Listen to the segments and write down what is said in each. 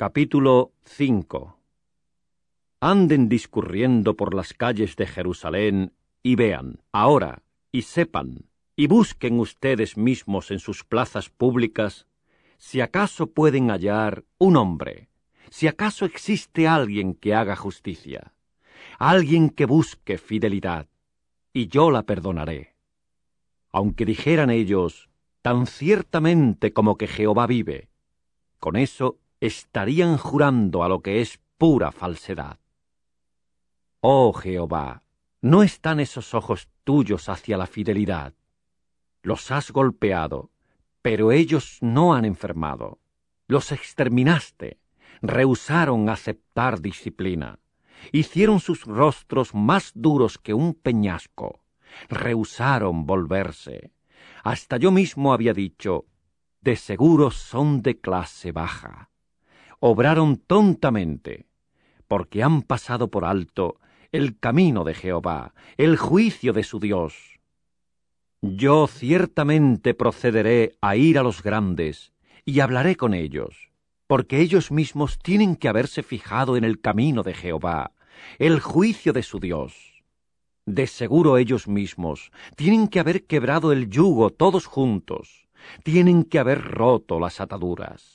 Capítulo 5. Anden discurriendo por las calles de Jerusalén y vean, ahora, y sepan, y busquen ustedes mismos en sus plazas públicas, si acaso pueden hallar un hombre, si acaso existe alguien que haga justicia, alguien que busque fidelidad, y yo la perdonaré. Aunque dijeran ellos, tan ciertamente como que Jehová vive, con eso estarían jurando a lo que es pura falsedad. Oh Jehová, ¿no están esos ojos tuyos hacia la fidelidad? Los has golpeado, pero ellos no han enfermado. Los exterminaste, rehusaron aceptar disciplina. Hicieron sus rostros más duros que un peñasco. Rehusaron volverse. Hasta yo mismo había dicho, de seguro son de clase baja. Obraron tontamente, porque han pasado por alto el camino de Jehová, el juicio de su Dios. Yo ciertamente procederé a ir a los grandes, y hablaré con ellos, porque ellos mismos tienen que haberse fijado en el camino de Jehová, el juicio de su Dios. De seguro ellos mismos tienen que haber quebrado el yugo todos juntos, tienen que haber roto las ataduras.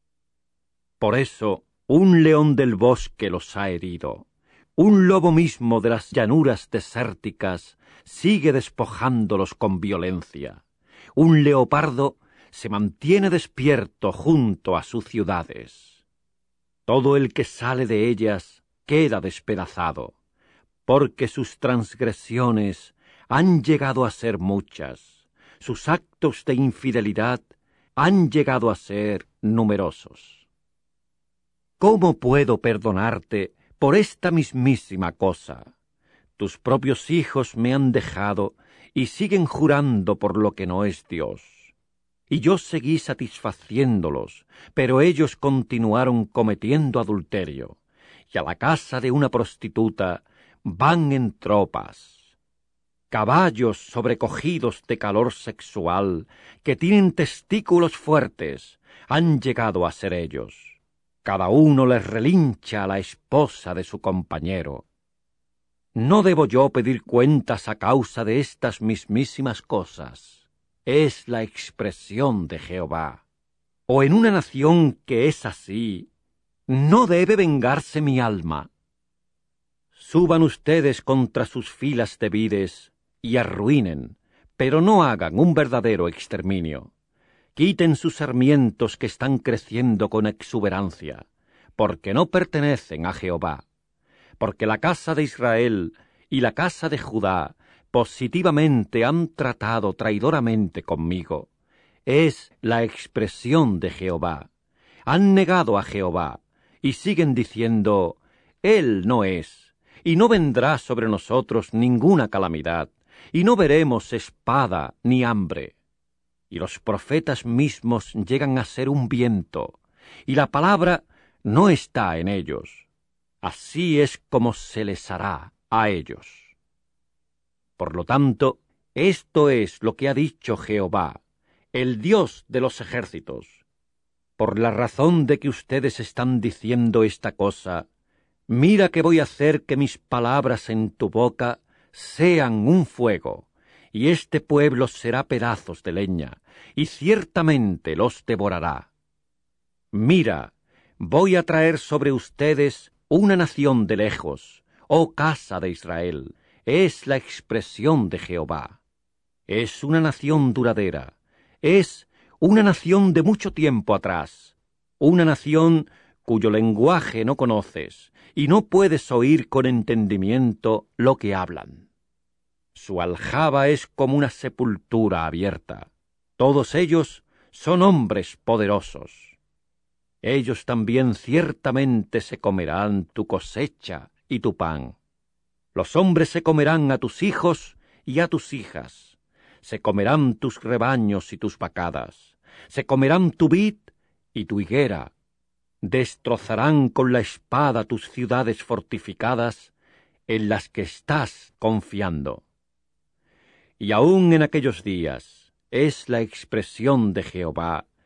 Por eso, un león del bosque los ha herido. Un lobo mismo de las llanuras desérticas sigue despojándolos con violencia. Un leopardo se mantiene despierto junto a sus ciudades. Todo el que sale de ellas queda despedazado, porque sus transgresiones han llegado a ser muchas, sus actos de infidelidad han llegado a ser numerosos. ¿Cómo puedo perdonarte por esta mismísima cosa? Tus propios hijos me han dejado y siguen jurando por lo que no es Dios. Y yo seguí satisfaciéndolos, pero ellos continuaron cometiendo adulterio, y a la casa de una prostituta van en tropas. Caballos sobrecogidos de calor sexual, que tienen testículos fuertes, han llegado a ser ellos. Cada uno les relincha a la esposa de su compañero. ¿No debo yo pedir cuentas a causa de estas mismísimas cosas? Es la expresión de Jehová. ¿O en una nación que es así, no debe vengarse mi alma? Suban ustedes contra sus filas de vides y arruinen, pero no hagan un verdadero exterminio. Quiten sus sarmientos que están creciendo con exuberancia, porque no pertenecen a Jehová. Porque la casa de Israel y la casa de Judá positivamente han tratado traidoramente conmigo. Es la expresión de Jehová. Han negado a Jehová y siguen diciendo, Él no es, y no vendrá sobre nosotros ninguna calamidad, y no veremos espada ni hambre. Y los profetas mismos llegan a ser un viento, y la palabra no está en ellos. Así es como se les hará a ellos. Por lo tanto, esto es lo que ha dicho Jehová, el Dios de los ejércitos. Por la razón de que ustedes están diciendo esta cosa, mira que voy a hacer que mis palabras en tu boca sean un fuego, y este pueblo será pedazos de leña, y ciertamente los devorará. Mira, voy a traer sobre ustedes una nación de lejos, oh casa de Israel, es la expresión de Jehová. Es una nación duradera, es una nación de mucho tiempo atrás, una nación cuyo lenguaje no conoces, y no puedes oír con entendimiento lo que hablan. Su aljaba es como una sepultura abierta. Todos ellos son hombres poderosos. Ellos también ciertamente se comerán tu cosecha y tu pan. Los hombres se comerán a tus hijos y a tus hijas. Se comerán tus rebaños y tus vacadas. Se comerán tu vid y tu higuera. Destrozarán con la espada tus ciudades fortificadas en las que estás confiando. Y aún en aquellos días, es la expresión de Jehová,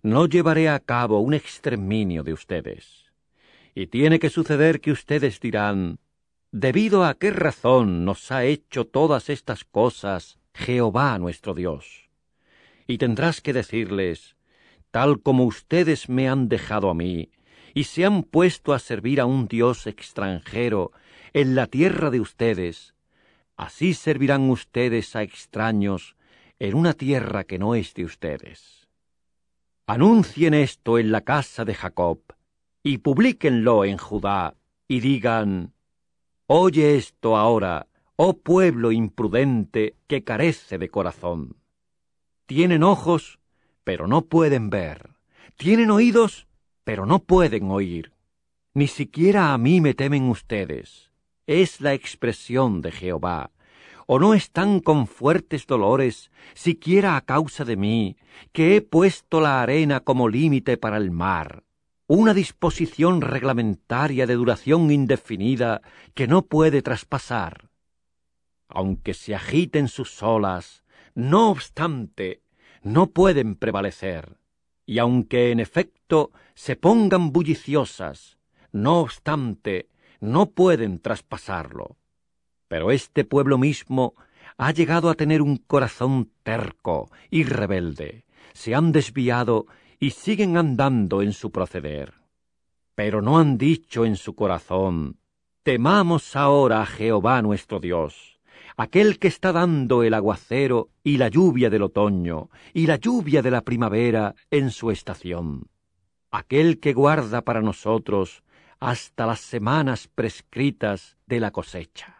no llevaré a cabo un exterminio de ustedes. Y tiene que suceder que ustedes dirán, ¿debido a qué razón nos ha hecho todas estas cosas Jehová nuestro Dios? Y tendrás que decirles, tal como ustedes me han dejado a mí, y se han puesto a servir a un Dios extranjero en la tierra de ustedes, así servirán ustedes a extraños en una tierra que no es de ustedes. Anuncien esto en la casa de Jacob, y publíquenlo en Judá, y digan, oye esto ahora, oh pueblo imprudente que carece de corazón. Tienen ojos, pero no pueden ver. Tienen oídos, pero no pueden oír. Ni siquiera a mí me temen ustedes. Es la expresión de Jehová. ¿O no están con fuertes dolores, siquiera a causa de mí, que he puesto la arena como límite para el mar, una disposición reglamentaria de duración indefinida que no puede traspasar? Aunque se agiten sus olas, no obstante, no pueden prevalecer, y aunque en efecto se pongan bulliciosas, no obstante, no pueden traspasarlo. Pero este pueblo mismo ha llegado a tener un corazón terco y rebelde, se han desviado y siguen andando en su proceder. Pero no han dicho en su corazón, temamos ahora a Jehová nuestro Dios, aquel que está dando el aguacero y la lluvia del otoño y la lluvia de la primavera en su estación, aquel que guarda para nosotros hasta las semanas prescritas de la cosecha.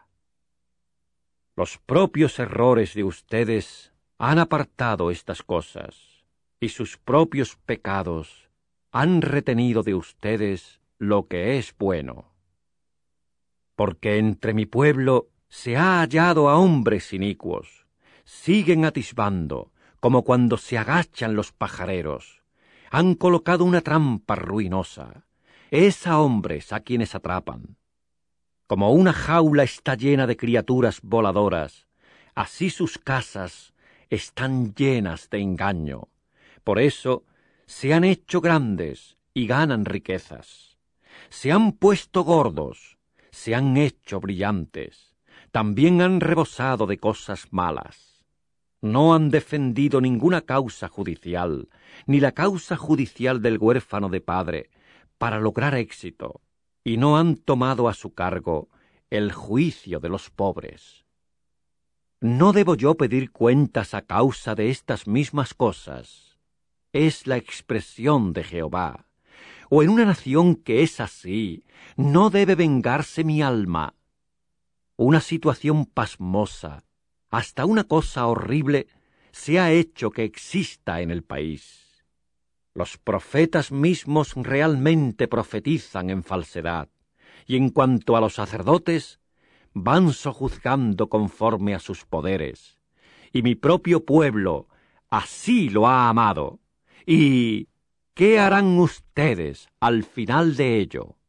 Los propios errores de ustedes han apartado estas cosas, y sus propios pecados han retenido de ustedes lo que es bueno. Porque entre mi pueblo se ha hallado a hombres inicuos, siguen atisbando, como cuando se agachan los pajareros, han colocado una trampa ruinosa, es a hombres a quienes atrapan. Como una jaula está llena de criaturas voladoras, así sus casas están llenas de engaño. Por eso se han hecho grandes y ganan riquezas. Se han puesto gordos, se han hecho brillantes, también han rebosado de cosas malas. No han defendido ninguna causa judicial, ni la causa judicial del huérfano de padre, para lograr éxito, y no han tomado a su cargo el juicio de los pobres. ¿No debo yo pedir cuentas a causa de estas mismas cosas? Es la expresión de Jehová. O en una nación que es así, ¿no debe vengarse mi alma? Una situación pasmosa, hasta una cosa horrible, se ha hecho que exista en el país. Los profetas mismos realmente profetizan en falsedad, y en cuanto a los sacerdotes, van sojuzgando conforme a sus poderes, y mi propio pueblo así lo ha amado. ¿Y qué harán ustedes al final de ello?